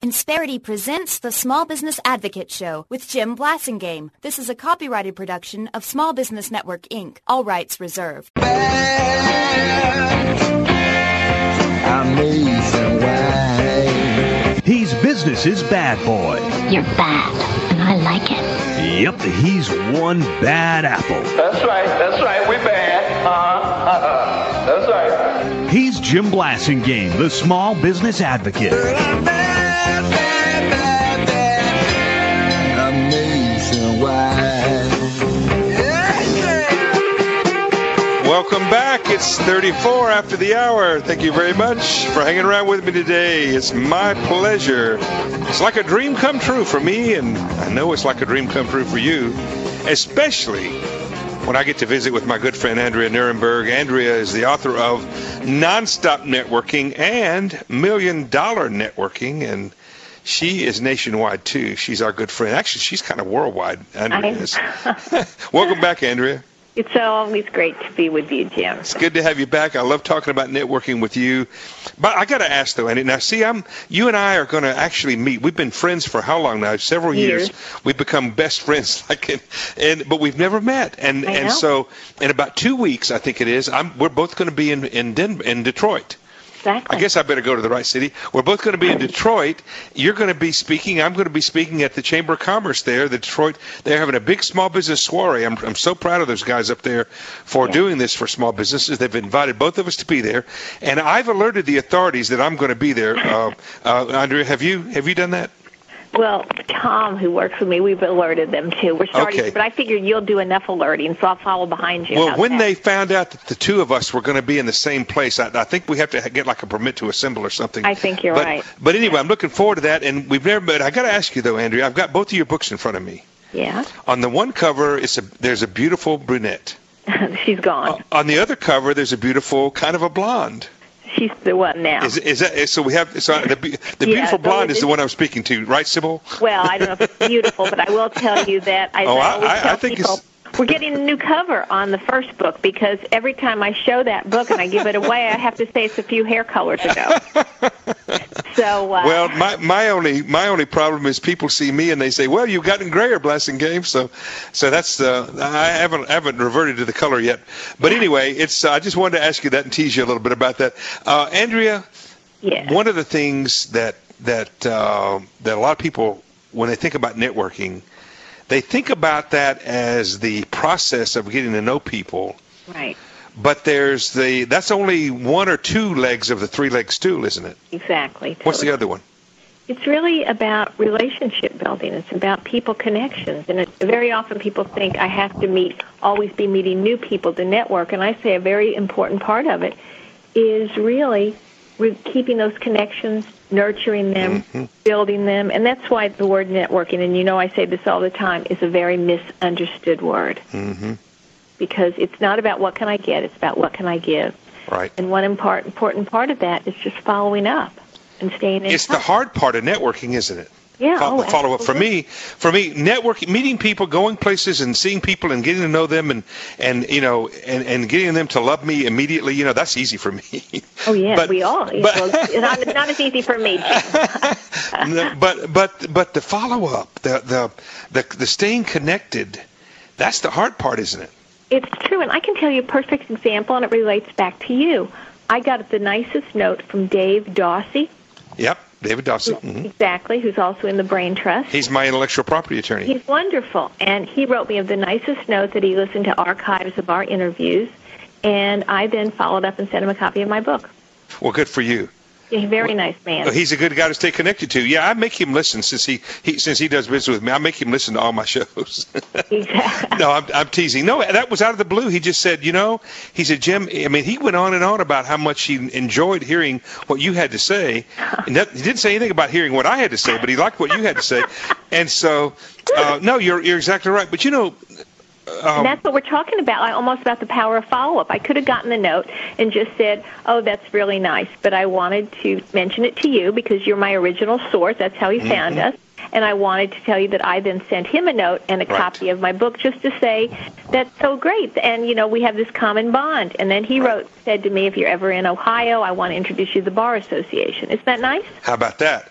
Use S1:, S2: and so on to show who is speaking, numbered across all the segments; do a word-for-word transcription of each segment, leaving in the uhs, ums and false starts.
S1: Insperity presents the Small Business Advocate Show with Jim Blasingame. This is a copyrighted production of Small Business Network, Incorporated. All rights reserved.
S2: Amazing way.
S3: He's business's bad boy.
S4: You're bad, and I like it.
S3: Yep, he's one bad apple.
S5: That's right, that's right, we're bad. Uh-huh, uh-huh. That's right.
S3: He's Jim Blasingame, the Small Business Advocate.
S2: Amazing way.
S6: Welcome back. It's thirty-four after the hour. Thank you very much for hanging around with me today. It's my pleasure. It's like a dream come true for me, and I know it's like a dream come true for you, especially when I get to visit with my good friend Andrea Nuremberg. Andrea is the author of Nonstop Networking and Million Dollar Networking, and she is nationwide, too. She's our good friend. Actually, she's kind of worldwide, Andrea is. Welcome back, Andrea.
S7: It's always great to be with you, Jim.
S6: It's good to have you back. I love talking about networking with you. But I got to ask, though, Andy, now, see, I'm, you and I are going to actually meet. We've been friends for how long now? Several years. years. We've become best friends, like, in, and but we've never met. And
S7: I
S6: and
S7: know.
S6: so in about two weeks, I think it is, I'm, we're both going to be in in, Den- in Detroit.
S7: Exactly.
S6: I guess I better go to the right city. We're both going to be in Detroit. You're going to be speaking. I'm going to be speaking at the Chamber of Commerce there. The Detroit, they're having a big small business soiree. I'm, I'm so proud of those guys up there for
S7: Yeah.
S6: doing this for small businesses. They've invited both of us to be there, and I've alerted the authorities that I'm going to be there. Uh, uh, Andrea, have you have you done that?
S7: Well, Tom, who works with me, we've alerted them too. We're starting,
S6: Okay.
S7: but I figured you'll do enough alerting, so I'll follow behind you.
S6: Well,
S7: How's
S6: when
S7: that?
S6: they found out that the two of us were going to be in the same place, I, I think we have to get like a permit to assemble or something.
S7: I think you're
S6: but,
S7: right.
S6: But anyway, I'm looking forward to that, and we've never met. I got to ask you though, Andrea. I've got both of your books in front of me.
S7: Yeah,
S6: On the one cover, it's a, there's a beautiful brunette.
S7: she's gone.
S6: Uh, on the other cover, there's a beautiful kind of a blonde.
S7: She's the one now.
S6: Is, is that so? We have so the, the
S7: Yeah,
S6: beautiful
S7: so
S6: blonde
S7: it
S6: is the
S7: is-
S6: one I'm speaking to, right, Sybil?
S7: Well, I don't know if it's beautiful, but I will tell you that I,
S6: Oh,
S7: I
S6: I-
S7: always
S6: I-
S7: tell
S6: I think
S7: people
S6: it's-
S7: we're getting a new cover on the first book because every time I show that book and I give it away, I have to say it's a few hair colors ago. So uh,
S6: Well, my my only my only problem is people see me and they say, "Well, you've gotten grayer, Blasingame." So, so that's uh, I haven't haven't reverted to the color yet. But anyway, it's uh, I just wanted to ask you that and tease you a little bit about that, uh, Andrea.
S7: yeah.
S6: One of the things that that uh, that a lot of people, when they think about networking, they think about that as the process of getting to know people.
S7: Right.
S6: But there's the that's only one or two legs of the three-leg stool, isn't it?
S7: Exactly.
S6: What's the
S7: totally.
S6: other one?
S7: It's really about relationship building. It's about people connections. And it's, very often people think I have to meet, always be meeting new people to network. And I say a very important part of it is really re- keeping those connections, nurturing them,
S6: Mm-hmm.
S7: building them. And that's why the word networking, and you know I say this all the time, is a very misunderstood word.
S6: Mm-hmm.
S7: Because it's not about what can I get, it's about what can I give.
S6: Right.
S7: And one impart, important part of that is just following up and staying in
S6: It's
S7: touch.
S6: the hard part of networking, isn't it?
S7: Yeah,
S6: Fo-
S7: oh,
S6: follow up for
S7: absolutely.
S6: me. For me, networking, meeting people, going places, and seeing people, and getting to know them, and and you know, and, and getting them to love me immediately. You know, that's easy for me.
S7: Oh, yeah,
S6: But-
S7: we all.
S6: but-
S7: well, it's not, not as easy for me, Jim.
S6: No, but but but the follow up, the the the the staying connected, that's the hard part, isn't it?
S7: It's true, and I can tell you a perfect example, and it relates back to you. I got the nicest note from Dave Dawsey.
S6: Yep, David Dawson. Mhm.
S7: Exactly, who's also in the Brain Trust.
S6: He's my intellectual property attorney.
S7: He's wonderful, and he wrote me of the nicest note that he listened to archives of our interviews, and I then followed up and sent him a copy of my book.
S6: Well, good for you.
S7: He's a very nice man.
S6: Well, he's a good guy to stay connected to. Yeah, I make him listen since he, he since he does business with me. I make him listen to all my shows.
S7: Exactly.
S6: No, I'm, I'm teasing. No, that was out of the blue. He just said, you know, he said, Jim, I mean, he went on and on about how much he enjoyed hearing what you had to say. And that, he didn't say anything about hearing what I had to say, but he liked what you had to say. And so, uh, no, you're you're exactly right. But, you know, Um,
S7: And that's what we're talking about, like, almost about the power of follow-up. I could have gotten the note and just said, oh, that's really nice, but I wanted to mention it to you because you're my original source. That's how he found
S6: Mm-hmm.
S7: us. And I wanted to tell you that I then sent him a note and a
S6: Right.
S7: copy of my book just to say, that's so great. And, you know, we have this common bond. And then he wrote, said to me, if you're ever in Ohio, I want to introduce you to the Bar Association. Isn't that nice?
S6: How about that?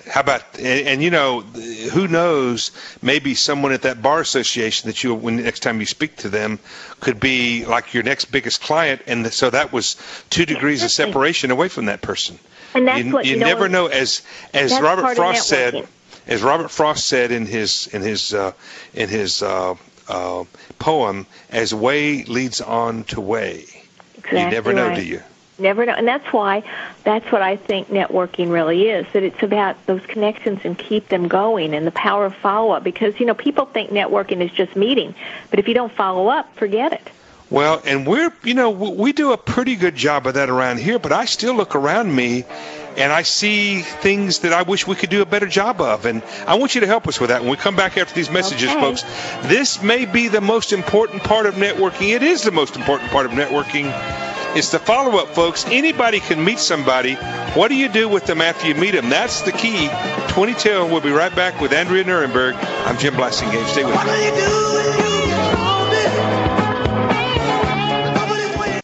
S6: How about, and, and you know, who knows, maybe someone at that bar association that you, when next time you speak to them, could be like your next biggest client, and the, so that was two degrees of separation away from that person.
S7: And that's
S6: you,
S7: what,
S6: you,
S7: you know,
S6: never know, as as
S7: that's
S6: Robert
S7: part of
S6: Frost said,
S7: networking.
S6: as Robert Frost said in his in his uh, in his uh, uh, poem, as way leads on to way.
S7: Exactly
S6: you never know,
S7: right.
S6: do you?
S7: Never know. And that's why, that's what I think networking really is, that it's about those connections and keep them going and the power of follow-up. Because, you know, people think networking is just meeting. But if you don't follow up, forget it.
S6: Well, and we're, you know, we do a pretty good job of that around here, but I still look around me and I see things that I wish we could do a better job of. And I want you to help us with that when we come back after these messages,
S7: Okay.
S6: folks. This may be the most important part of networking. It is the most important part of networking. It's the follow-up, folks. Anybody can meet somebody. What do you do with them after you meet them? That's the key. twenty till, we'll be right back with Andrea Nuremberg. I'm Jim Blasingame. Stay with
S8: What
S6: me.
S8: do you do when you want it? Nobody's waiting.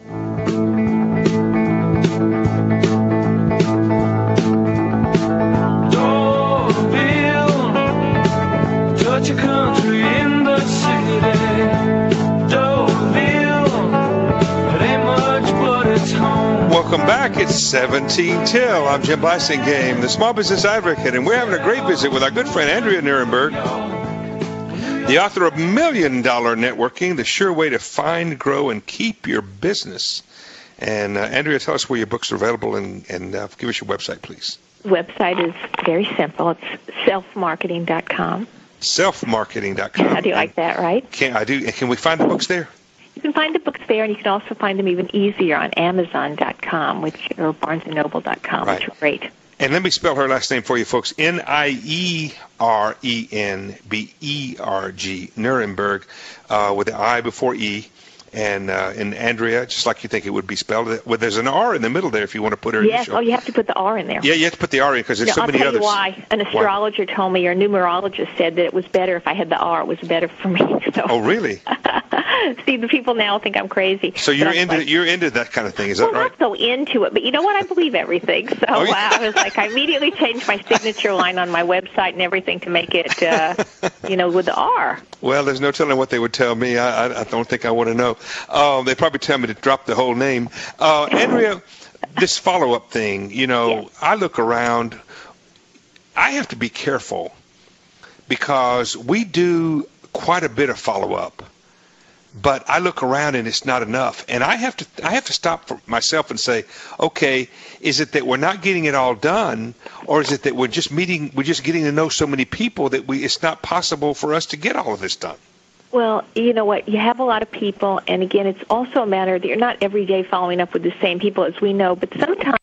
S8: Don't feel, touch your country in the city. Don't feel, it ain't much, but it's home.
S6: Welcome back. It's seventeen till. I'm Jim Blasingame, the small business advocate, and we're having a great visit with our good friend Andrea Nuremberg, the author of Million Dollar Networking, the sure way to find, grow, and keep your business. And uh, Andrea, tell us where your books are available, and, and uh, give us your website, please.
S7: Website is very simple. It's self marketing dot com.
S6: self marketing dot com.
S7: How do you like that, right?
S6: Can I do? Can we find the books there?
S7: You can find the books there, and you can also find them even easier on amazon dot com, which or barnes and noble dot com,
S6: Right.
S7: which are great.
S6: And let me spell her last name for you, folks. N I E R E N B E R G, Nuremberg, uh, with the I before E. And uh, and Andrea, just like you think it would be spelled. Well, there's an R in the middle there if you want to put her
S7: Yes.
S6: initial.
S7: Oh, you have to put the R in there.
S6: Yeah, you have to put the R in because there's
S7: No,
S6: so
S7: I'll
S6: many
S7: tell
S6: others.
S7: you why. An astrologer told me, or a numerologist said that it was better if I had the R. It was better for me. So.
S6: Oh, really?
S7: See, the people now think I'm crazy.
S6: So
S7: But
S6: you're
S7: I'm
S6: into
S7: like,
S6: you're into that kind of thing, is that
S7: well,
S6: right?
S7: not so into it, but you know what? I believe everything. So
S6: Oh, yeah.
S7: wow, I was like, I immediately changed my signature line on my website and everything to make it, uh, you know, with the R.
S6: Well, there's no telling what they would tell me. I, I, I don't think I want to know. Um, they probably tell me to drop the whole name. Uh, Andrea, this follow-up thing, you know,
S7: Yes.
S6: I look around. I have to be careful because we do quite a bit of follow-up. But I look around and it's not enough, and I have to I have to stop for myself and say, okay, is it that we're not getting it all done, or is it that we're just meeting, we're just getting to know so many people that we it's not possible for us to get all of this done?
S7: Well, you know what? You have a lot of people, and again, it's also a matter that you're not every day following up with the same people, as we know, but sometimes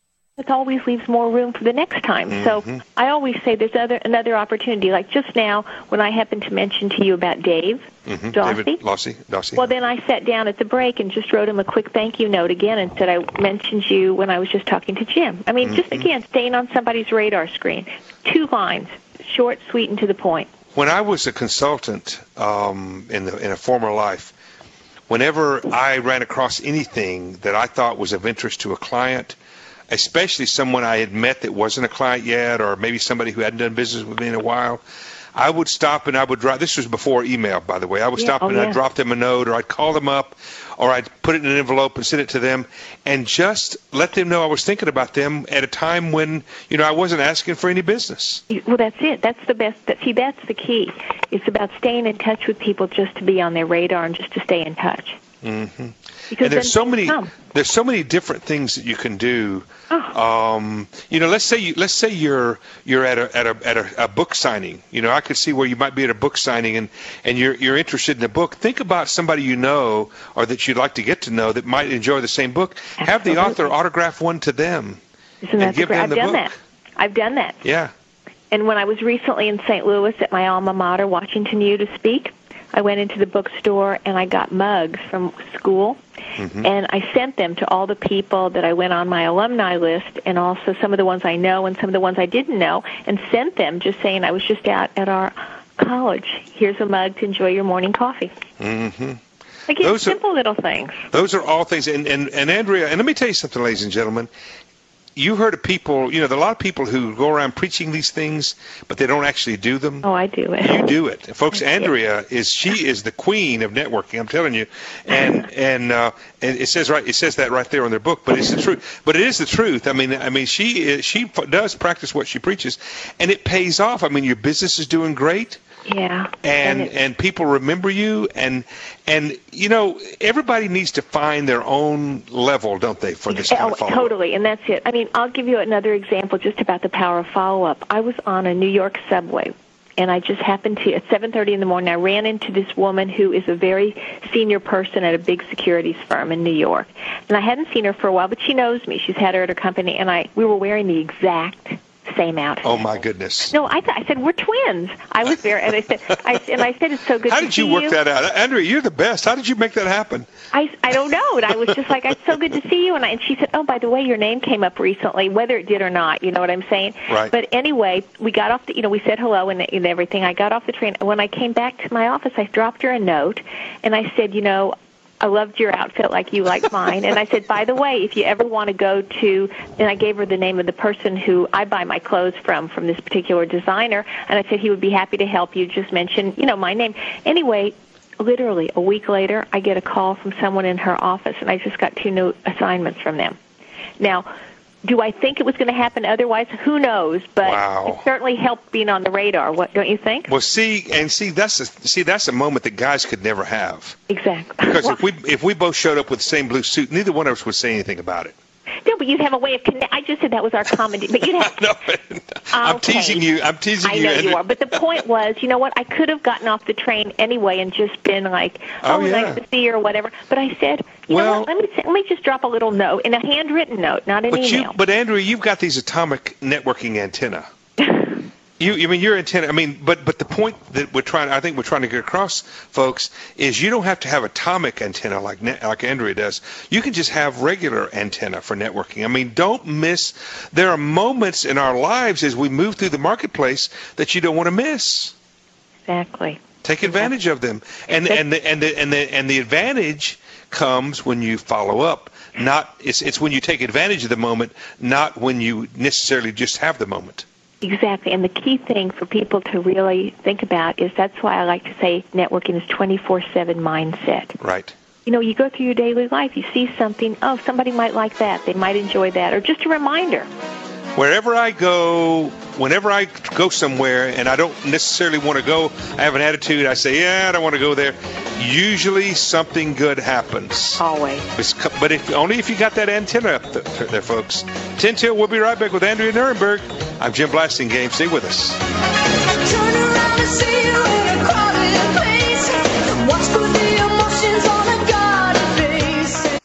S7: it always leaves more room for the next time.
S6: Mm-hmm.
S7: So I always say there's other another opportunity. Like just now, when I happened to mention to you about Dave
S6: Mm-hmm.
S7: Dawsey,
S6: David Lossie, Dawsey.
S7: well, then I sat down at the break and just wrote him a quick thank you note again and said I mentioned you when I was just talking to Jim. I mean, just again, staying on somebody's radar screen. Two lines, short, sweet, and to the point.
S6: When I was a consultant um, in the in a former life, whenever I ran across anything that I thought was of interest to a client, especially someone I had met that wasn't a client yet, or maybe somebody who hadn't done business with me in a while, I would stop and I would drop. This was before email, by the way. I would
S7: Yeah,
S6: stop
S7: oh,
S6: and
S7: yeah.
S6: I'd drop them a note, or I'd call them up, or I'd put it in an envelope and send it to them, and just let them know I was thinking about them at a time when, you know, I wasn't asking for any business.
S7: Well, that's it. That's the best. That, see, that's the key. It's about staying in touch with people just to be on their radar and just to stay in touch.
S6: Mm-hmm.
S7: Because
S6: And there's
S7: then
S6: so
S7: things
S6: many
S7: come.
S6: there's so many different things that you can do.
S7: Oh.
S6: Um, you know, let's say you let's say you're you're at a at a at a, a book signing. You know, I could see where you might be at a book signing and, and you're you're interested in a book. Think about somebody you know or that you'd like to get to know that might enjoy the same book. Have the author
S7: Absolutely.
S6: autograph one to them.
S7: Isn't
S6: and
S7: that
S6: give
S7: great?
S6: them
S7: I've
S6: the
S7: done
S6: book.
S7: that. I've done that.
S6: Yeah.
S7: And when I was recently in Saint Louis at my alma mater, Washington U, to speak, I went into the bookstore and I got mugs from school,
S6: Mm-hmm.
S7: and I sent them to all the people that I went on my alumni list, and also some of the ones I know and some of the ones I didn't know, and sent them just saying I was just out at our college. Here's a mug to enjoy your morning coffee.
S6: Mm-hmm.
S7: Again,
S6: Those are-
S7: simple little things.
S6: Those are all things. And, and, and Andrea, and let me tell you something, ladies and gentlemen. you heard of people, you know, there are a lot of people who go around preaching these things, but they don't actually do them.
S7: Oh, I do it.
S6: You do it. Folks, Andrea is, she is the queen of networking, I'm telling you. And and uh, and it says right, it says that right there on their book, but it's the truth. But it is the truth. I mean, I mean, she is, she does practice what she preaches, and it pays off. I mean, your business is doing great.
S7: Yeah.
S6: And
S7: and,
S6: and people remember you, and and you know, everybody needs to find their own level, don't they, for this kind
S7: oh,
S6: of follow-up?
S7: Totally, and that's it. I mean, I'll give you another example just about the power of follow-up. I was on a New York subway, and I just happened to, at seven thirty in the morning, I ran into this woman who is a very senior person at a big securities firm in New York. And I hadn't seen her for a while, but she knows me. She's had her at her company, and I we were wearing the exact same outfit.
S6: Oh my goodness!
S7: No, I, th- I said we're twins. I was there, and I said, I, and I said it's so good.
S6: How
S7: to
S6: did you
S7: see
S6: work
S7: you.
S6: that out, Andrea? You're the best. How did you make that happen?
S7: I, I don't know, and I was just like, it's so good to see you, and I, and she said, oh, by the way, your name came up recently, whether it did or not. You know what I'm saying?
S6: Right.
S7: But anyway, we got off the, you know, we said hello and, and everything. I got off the train, and when I came back to my office, I dropped her a note, and I said, you know, I loved your outfit like you like mine. And I said, by the way, if you ever want to go to, and I gave her the name of the person who I buy my clothes from, from this particular designer, and I said he would be happy to help you. Just mention, you know, my name. Anyway, literally a week later, I get a call from someone in her office, and I just got two new assignments from them. Now, do I think it was going to happen otherwise? Who knows? But
S6: wow.
S7: It certainly helped being on the radar. What don't you think?
S6: Well, see, and see, that's a, see, that's a moment that guys could never have.
S7: Exactly.
S6: Because
S7: well,
S6: if we if we both showed up with the same blue suit, neither one of us would say anything about it.
S7: No, but you'd have a way of connect. I just said that was our common. But you'd have.
S6: no, I'm
S7: okay.
S6: teasing you. I'm teasing
S7: I
S6: you.
S7: know
S6: Andrea.
S7: you are. But the point was, you know what? I could have gotten off the train anyway and just been like, "Oh,
S6: Oh, yeah.
S7: nice to see you," or whatever. But I said, "You
S6: Well-
S7: know what? Let me let me just drop a little note, in a handwritten note, not an
S6: But
S7: email."
S6: you, but Andrea, you've got these atomic networking antenna. You, I mean, your antenna. I mean, but but the point that we're trying, I think we're trying to get across, folks, is you don't have to have atomic antenna like ne- like Andrea does. You can just have regular antenna for networking. I mean, don't miss. There are moments in our lives as we move through the marketplace that you don't want to miss.
S7: Exactly.
S6: Take advantage of them, and and the, and the and the and the advantage comes when you follow up. Not it's it's when you take advantage of the moment, not when you necessarily just have the moment.
S7: Exactly. And the key thing for people to really think about is that's why I like to say networking is twenty-four seven mindset.
S6: Right.
S7: You know, you go through your daily life, you see something, oh, somebody might like that, they might enjoy that, or just a reminder.
S6: Wherever I go, whenever I go somewhere and I don't necessarily want to go, I have an attitude, I say, yeah, I don't want to go there. Usually something good happens.
S7: Always.
S6: It's, but if, only if you got that antenna up th- there, folks. ten till, we'll be right back with Andrea Nuremberg. I'm Jim Blasingame. Stay with us.
S8: Turn around and see you in a crowded place. Watch for the emotions on a guarded face.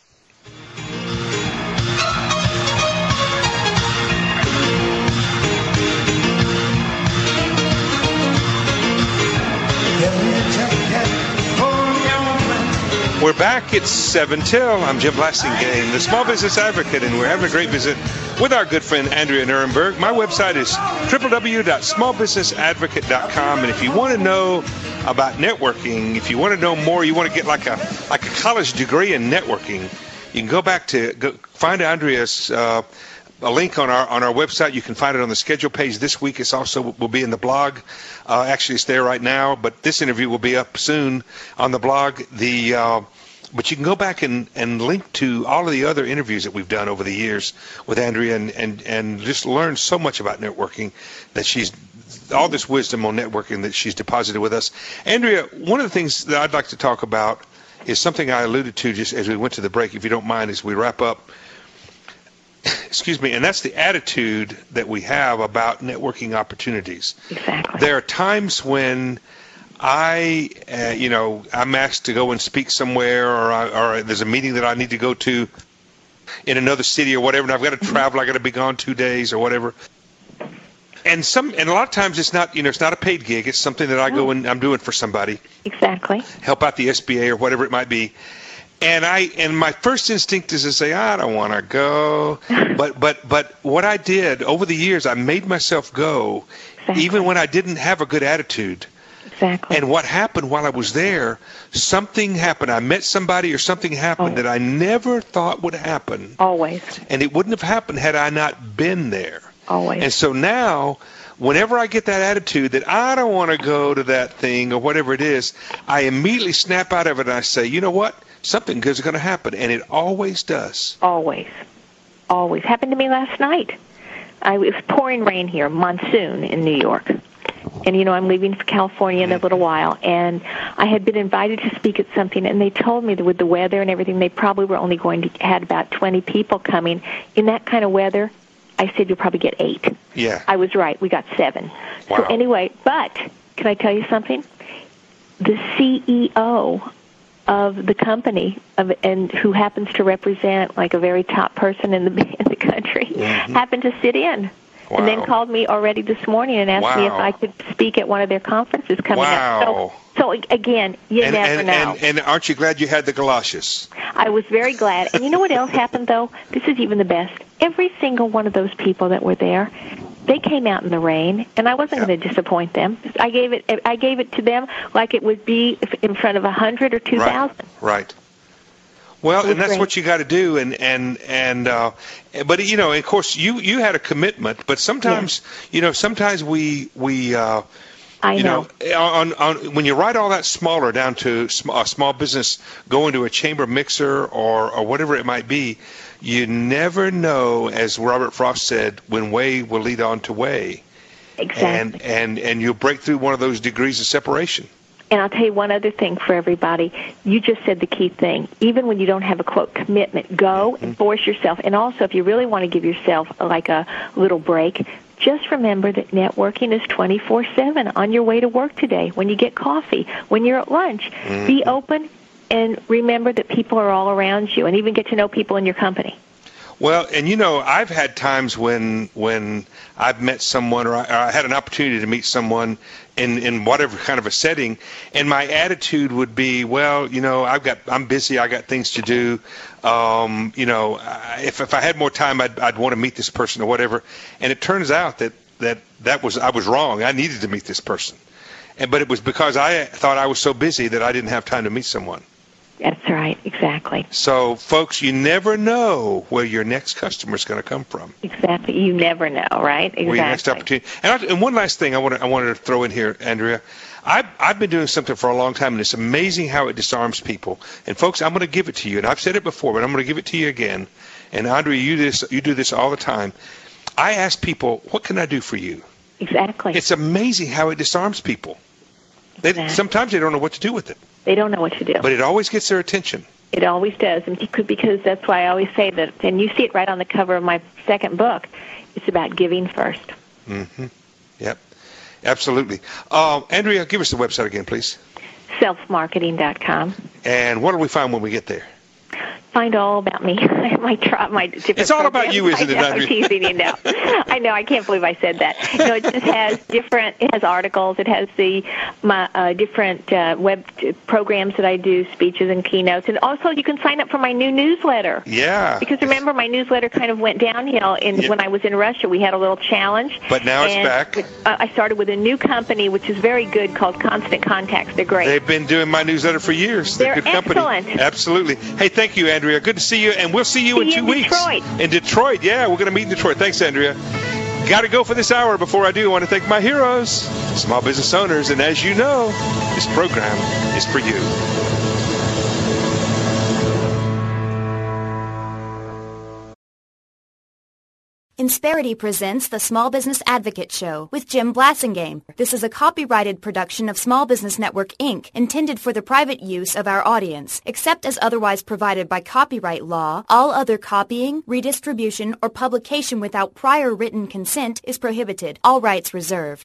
S6: We're back. It's seven till. I'm Jim Blasingame, the Small Business Advocate, and we're having a great visit with our good friend Andrea Nuremberg. My website is w w w dot small business advocate dot com, and if you want to know about networking, if you want to know more, you want to get like a like a college degree in networking, you can go back to go, find Andrea's uh, a link on our on our website. You can find it on the schedule page this week. It's also will be in the blog. Uh, actually, it's there right now, but this interview will be up soon on the blog. The uh, But you can go back and, and link to all of the other interviews that we've done over the years with Andrea and, and, and just learn so much about networking that she's, all this wisdom on networking that she's deposited with us. Andrea, one of the things that I'd like to talk about is something I alluded to just as we went to the break, if you don't mind, as we wrap up. Excuse me, and that's the attitude that we have about networking opportunities.
S7: Exactly.
S6: There are times when I, uh, you know, I'm asked to go and speak somewhere, or, I, or there's a meeting that I need to go to in another city or whatever, and I've got to travel. I got to be gone two days or whatever. And some, and a lot of times it's not, you know, it's not a paid gig. It's something that I go and I'm doing for somebody.
S7: Exactly.
S6: Help out the S B A or whatever it might be. And I, and my first instinct is to say, I don't want to go. But, but, but what I did over the years, I made myself go,
S7: Exactly.
S6: even when I didn't have a good attitude.
S7: Exactly.
S6: And what happened while I was there, something happened. I met somebody or something happened
S7: oh.
S6: that I never thought would happen.
S7: Always.
S6: And it wouldn't have happened had I not been there.
S7: Always.
S6: And so now, whenever I get that attitude that I don't want to go to that thing or whatever it is, I immediately snap out of it and I say, you know what? Something good is going to happen. And it always does.
S7: Always. Always. Happened to me last night. I, it was pouring rain here, monsoon in New York. And, you know, I'm leaving for California in a little while. And I had been invited to speak at something, and they told me that with the weather and everything, they probably were only going to had about twenty people coming. In that kind of weather, I said you'll probably get eight.
S6: Yeah.
S7: I was right. We got seven.
S6: Wow.
S7: So anyway, but can I tell you something? The C E O of the company, of, and who happens to represent like a very top person in the in the country, mm-hmm. happened to sit in.
S6: Wow.
S7: And then called me already this morning and asked
S6: wow.
S7: me if I could speak at one of their conferences coming
S6: wow.
S7: up. So, so again, you
S6: and,
S7: never
S6: and,
S7: know.
S6: And, and aren't you glad you had the galoshes?
S7: I was very glad. And you know what else happened, though? This is even the best. Every single one of those people that were there, they came out in the rain, and I wasn't
S6: yeah.
S7: going to disappoint them. I gave it. I gave it to them like it would be in front of a hundred or two thousand.
S6: Right. Right. Well, and that's
S7: great.
S6: what you got to do, and and and uh, but you know, of course, you you had a commitment, but sometimes
S7: yes.
S6: you know, sometimes we we. Uh,
S7: I
S6: you
S7: know.
S6: know, on, on, when you write all that smaller down to sm- a small business going to a chamber mixer or, or whatever it might be, you never know, as Robert Frost said, when way will lead on to way.
S7: Exactly.
S6: And, and, and you'll break through one of those degrees of separation.
S7: And I'll tell you one other thing for everybody. You just said the key thing. Even when you don't have a, quote, commitment, go mm-hmm. and force yourself. And also, if you really want to give yourself like a little break, just remember that networking is twenty-four seven on your way to work today, when you get coffee, when you're at lunch. Mm-hmm. Be open and remember that people are all around you, and even get to know people in your company.
S6: Well, and you know, I've had times when when I've met someone, or I, or I had an opportunity to meet someone in, in whatever kind of a setting, and my attitude would be, well, you know, I've got, I'm busy, I got things to do. Um, you know, if if I had more time, I'd I'd want to meet this person or whatever. And it turns out that that that was I was wrong. I needed to meet this person, and but it was because I thought I was so busy that I didn't have time to meet someone.
S7: That's right, exactly.
S6: So, folks, you never know where your next customer is going to come from.
S7: Exactly, you never know, right? Exactly.
S6: Where your next opportunity. And, I, and one last thing I want to I wanted to throw in here, Andrea. I've I've been doing something for a long time, and it's amazing how it disarms people. And folks, I'm going to give it to you, and I've said it before, but I'm going to give it to you again. And Andrea, you this you do this all the time. I ask people, "What can I do for you?"
S7: Exactly.
S6: It's amazing how it disarms people. They,
S7: exactly.
S6: Sometimes they don't know what to do with it.
S7: They don't know what to do.
S6: But it always gets their attention.
S7: It always does, and because that's why I always say that, and you see it right on the cover of my second book, it's about giving first.
S6: Mm-hmm. Yep, absolutely. Uh, Andrea, give us the website again, please.
S7: self marketing dot com.
S6: And what do we find when we get there?
S7: Find all about me. my try, my different
S6: It's all
S7: programs.
S6: about you, isn't
S7: I know,
S6: it, Andrea?
S7: I'm teasing you now. I know. I can't believe I said that. You know, it just has different. It has articles. It has the my uh, different uh, web t- programs that I do, speeches and keynotes, and also you can sign up for my new newsletter.
S6: Yeah.
S7: Because remember, my newsletter kind of went downhill in
S6: yeah.
S7: when I was in Russia. We had a little challenge.
S6: But now it's
S7: and
S6: back.
S7: Uh, I started with a new company, which is very good, called Constant Contacts. They're great.
S6: They've been doing my newsletter for years. They're,
S7: They're
S6: good
S7: excellent.
S6: company. Absolutely. Hey, thank you, Andrea. Good to see you, and we'll see you
S7: see
S6: in
S7: you
S6: two
S7: in
S6: weeks.
S7: Detroit.
S6: In Detroit, yeah, we're going to meet in Detroit. Thanks, Andrea. Got to go for this hour. Before I do, I want to thank my heroes, small business owners, and as you know, this program is for you.
S1: Insperity presents the Small Business Advocate Show with Jim Blasingame. This is a copyrighted production of Small Business Network, Incorporated, intended for the private use of our audience. Except as otherwise provided by copyright law, all other copying, redistribution, or publication without prior written consent is prohibited. All rights reserved.